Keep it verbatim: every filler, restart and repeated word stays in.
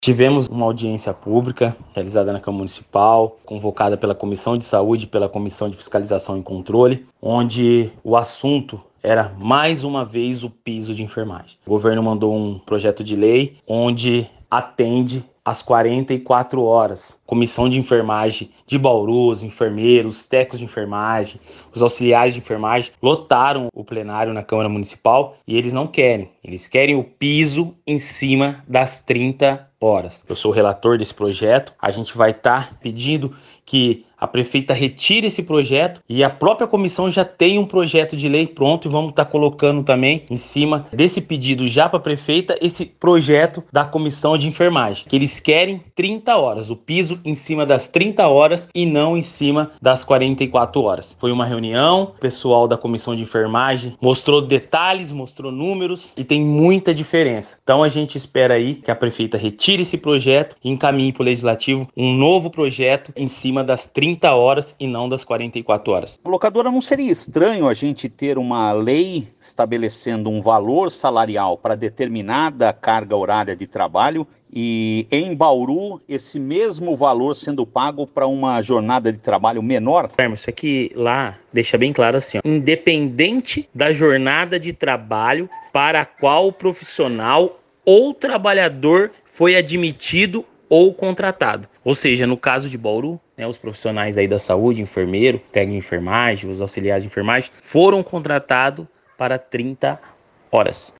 Tivemos uma audiência pública realizada na Câmara Municipal, convocada pela Comissão de Saúde e pela Comissão de Fiscalização e Controle, onde o assunto era mais uma vez o piso de enfermagem. O governo mandou um projeto de lei onde atende às quarenta e quatro horas. Comissão de enfermagem de Bauru, os enfermeiros, técnicos de enfermagem, os auxiliares de enfermagem lotaram o plenário na Câmara Municipal e eles não querem. Eles querem o piso em cima das trinta horas. Eu sou o relator desse projeto. A gente vai estar pedindo que a prefeita retire esse projeto e a própria comissão já tem um projeto de lei pronto e vamos estar colocando também em cima desse pedido já para a prefeita esse projeto da comissão de enfermagem, que eles querem trinta horas, o piso em cima das trinta horas e não em cima das quarenta e quatro horas. Foi uma reunião, o pessoal da comissão de enfermagem mostrou detalhes, mostrou números e tem muita diferença. Então a gente espera aí que a prefeita retire esse projeto e encaminhe para o legislativo um novo projeto em cima das trinta horas e não das quarenta e quatro horas. Locadora, não seria estranho a gente ter uma lei estabelecendo um valor salarial para determinada carga horária de trabalho e em Bauru esse mesmo valor sendo pago para uma jornada de trabalho menor? Isso aqui lá deixa bem claro assim, ó, independente da jornada de trabalho para a qual o profissional ou trabalhador foi admitido ou contratado. Ou seja, no caso de Bauru, né, os profissionais aí da saúde, enfermeiro, técnico de enfermagem, os auxiliares de enfermagem, foram contratados para trinta horas.